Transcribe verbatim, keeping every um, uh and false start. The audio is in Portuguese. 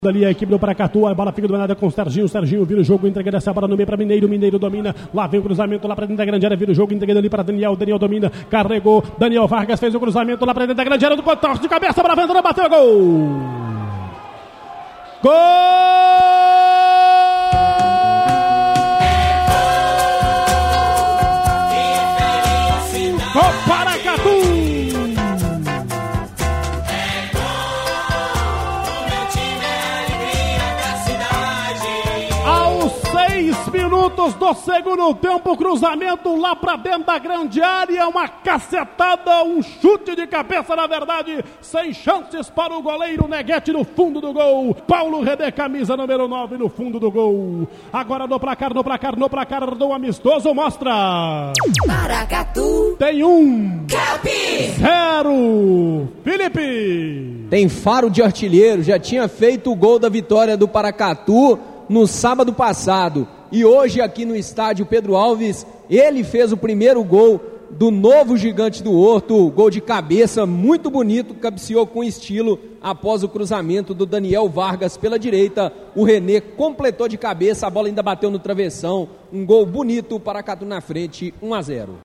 Ali a equipe do Paracatu, a bola fica dominada com o Serginho, o Serginho vira o jogo, entregando essa bola no meio para Mineiro, Mineiro domina, lá vem o cruzamento lá para dentro da grande área, vira o jogo, entregando ali para Daniel, Daniel domina, carregou, Daniel Vargas fez o cruzamento lá para dentro da grande área, do corte de cabeça para a venda, bateu, gol! Gol! Gol Paracatu! Seis minutos do segundo tempo, cruzamento lá pra dentro da grande área, uma cacetada, um chute de cabeça, na verdade, sem chances para o goleiro Neguete no fundo do gol. Paulo Redé, camisa número nove no fundo do gol. Agora no placar, no placar, no placar do amistoso, mostra Paracatu tem um Calpi zero Felipe. Tem Faro de artilheiro, já tinha feito o gol da vitória do Paracatu no sábado passado, e hoje aqui no estádio Pedro Alves, ele fez o primeiro gol do novo Gigante do Horto, gol de cabeça muito bonito, cabeceou com estilo após o cruzamento do Daniel Vargas pela direita. O René completou de cabeça, a bola ainda bateu no travessão, um gol bonito, Paracatu na frente, um a zero.